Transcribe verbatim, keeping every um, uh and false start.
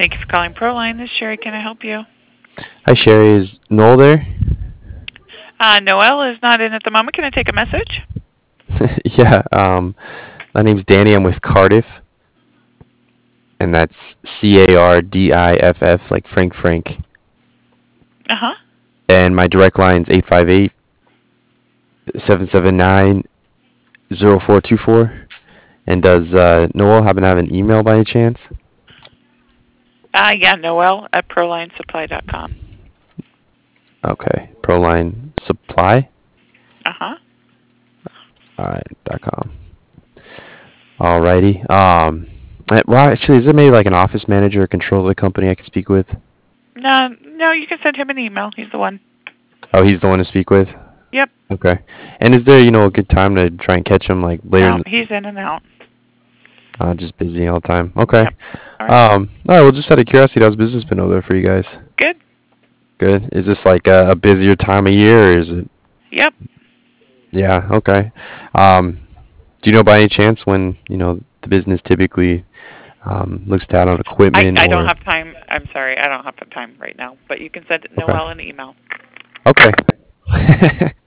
Thank you for calling Proline. This is Sherry. Can I help you? Hi, Sherry. Is Noel there? Uh, Noel is not in at the moment. Can I take a message? Yeah. Um, my name's Danny. I'm with Cardiff, and that's C A R D I F F, like Frank Frank. Uh huh. And my direct line's eight five eight, seven seven nine, zero four two four. And does uh, Noel happen to have an email by any chance? Uh, yeah, Noel at proline supply dot com. Okay. Proline Supply. Uh huh. All right. Dot com. Alrighty. Um. uh, Well, actually, is there maybe like an office manager or controller of the company I can speak with? No, no, you can send him an email. He's the one. Oh, he's the one to speak with. Yep. Okay. And is there, you know, a good time to try and catch him like later in No, the, he's in and out. uh, just busy all the time. Okay. Yep. All right. Um, all right, well, just out of curiosity, how's business been over there for you guys? Good. Good. Is this like a, a busier time of year, or is it? Yep. Yeah, okay. Um, do you know by any chance when, you know, the business typically um, looks down on I, equipment I don't or? have time. I'm sorry. I don't have time right now. But you can send Okay. Noel an email. Okay.